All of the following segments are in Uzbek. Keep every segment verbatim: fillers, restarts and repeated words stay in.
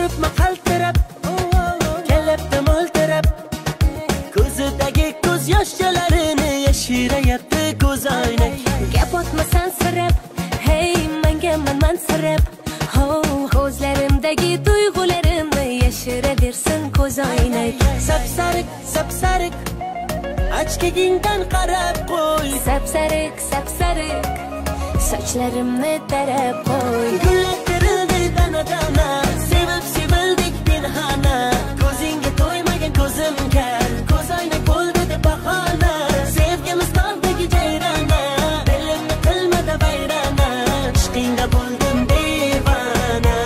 Turibmi qaltirab, kelibdi mo'ltirab, ko'zidagi ko'z yoshlarini yashirayapti ko'zoynak. Gap otmasan sirab, hey menga mansirab, ho ko'zlarimdagi tuyg'ularimni yashiraversin ko'zoynak. Sapsariq, sapsariq, ochkigingdan qarab qo'y. Sapsariq, sapsariq, sochlarimni tarab qo'y. Gullar terildi dana-dana, sevib sevildik pinhona. Ko'zingga to'ymagan ko'zim kar, ko'zoynak bo'ldi deb bahona. Sevgimiz tog'dagi jayrona, dilimni qilmadi vayrona. Ishqingda bo'ldim devona.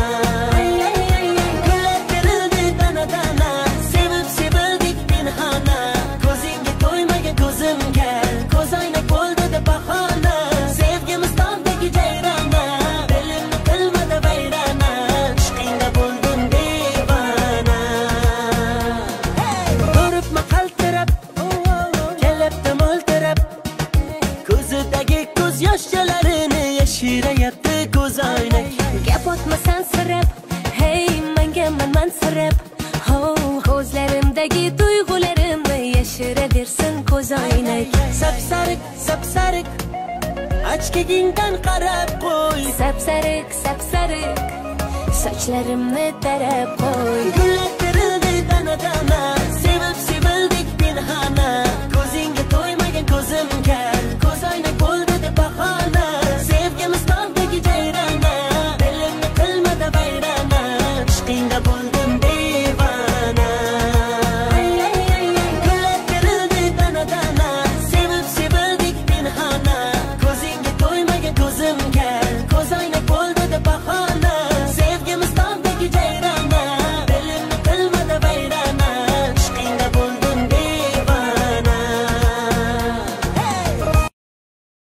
Gullar terildi dana-dana, sevib sevildik pinhona. Ko'zingga to'ymagan ko'zim kar, ko'zoynak bo'ldi deb bahona. Sevgimiz tog'dagi jayrona, dilimni qilmadi vayrona. Ishqingda bo'ldim devona. Turibmi qaltirab, kelibdi mo'ltirab, ko'zidagi ko'z yoshlarini yashirayapti ko'zoynak. Gap otmasan sirab, hey menga mansirab, ho ko'zlarimdagi tuyg'ularimni yashiraversin ko'zoynak. Sapsariq, sapsariq, ochkigingdan qarab qo'y. Sapsariq, sapsariq, sochlarimni tarab qo'y. Gullar terildi dana-dana,